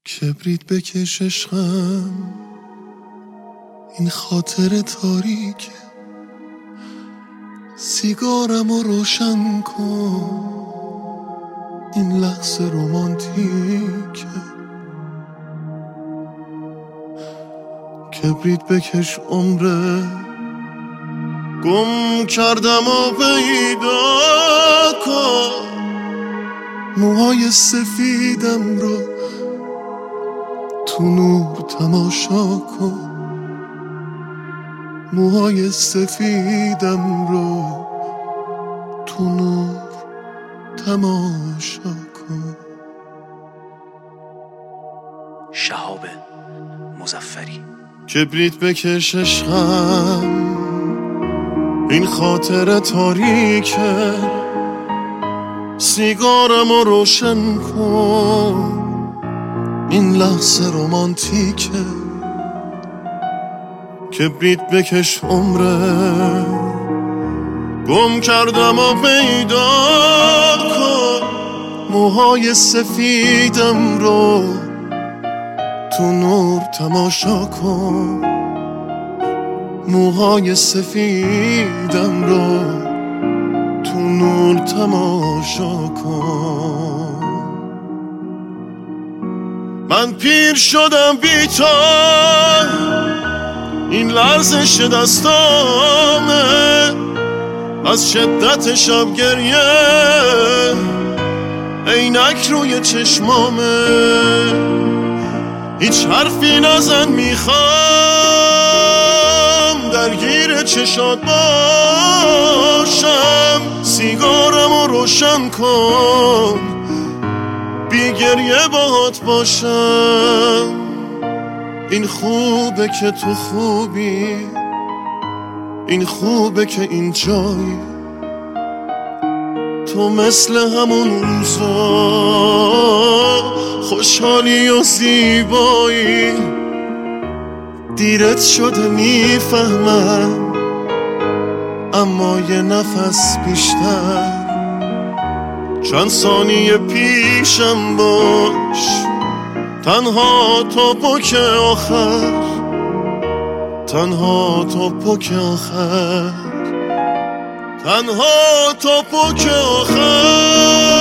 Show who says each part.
Speaker 1: کبریت بکش عشقم، این خاطر تاریکه. سیگارمو روشن کن، این لحظه رومانتیکه. کبریت بکش عمره، گم کردم و پیدا کن. موهای سفیدم رو تو نور تماشا کن. موهای سفیدم رو تو نور تماشا کن.
Speaker 2: شهاب مظفری.
Speaker 1: کبریت بکش عشقم، این خاطر تاریکه. سیگارمو روشن کن، این لحظه رومانتیکه. کبریت بکش عمره، گم کردم و پیدا کن. موهای سفیدم رو تو نور تماشا کن. موهای سفیدم رو تو نور تماشا کن. من پیر شدم بی تو، این لرزش دستامه از شدت شب گریه. عینک روی چشمامه، هیچ حرفی نزن، میخوام درگیر چشات باشم. سیگارمو روشن کن، بی گریه باهات باشم. این خوبه که تو خوبی، این خوبه که اینجایی. تو مثل همون روزا خوشحالی و زیبایی. دیرت شده میفهمم، اما یه نفس بیشتر. چند ثانیه پیشم باش، تنها تا پک آخر. تنها تا پک آخر. تنها تا پک آخر.